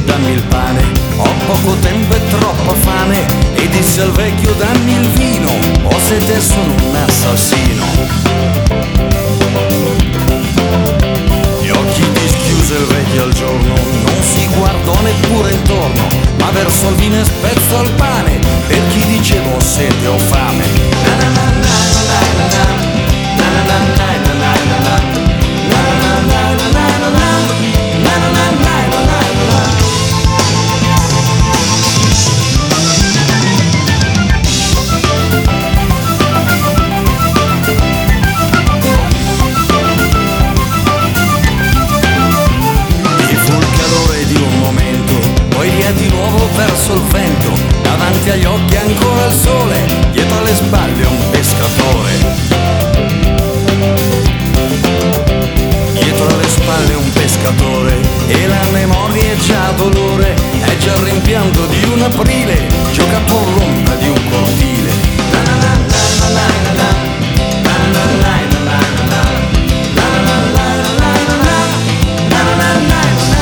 dammi il pane, ho poco tempo e troppa fame. E disse al vecchio dammi il vino, o se te sono un assassino. Gli occhi dischiuse il vecchio al giorno, non si guardò neppure intorno, ma verso il vino e spezzò il pane, per chi dicevo ho sete o fame. Na na na na na na na, na na na na na na na, na na na na na na na, na na na na na na. Di nuovo verso il vento, davanti agli occhi ancora il sole, dietro alle spalle un pescatore. Dietro alle spalle un pescatore, e la memoria è già dolore, è già il rimpianto di un aprile, gioca por l'ombra di un cortile. Na na na na na na na, na na na na na na, na na na na na na, na na na na na.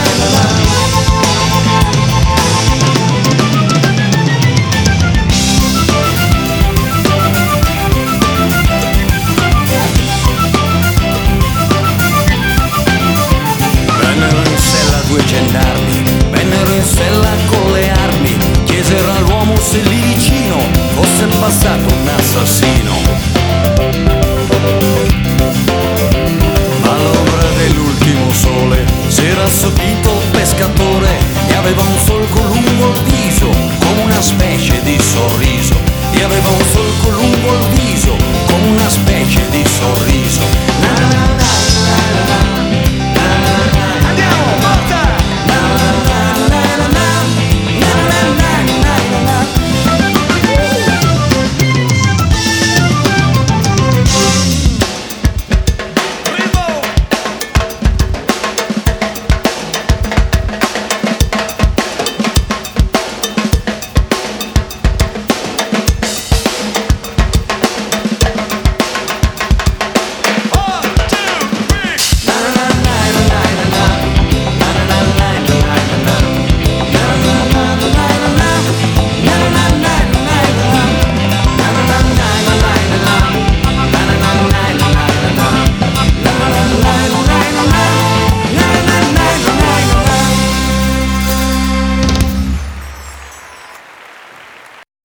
Due gendarmi vennero in sella con le armi, chiesero all'uomo se lì vicino fosse passato un assassino.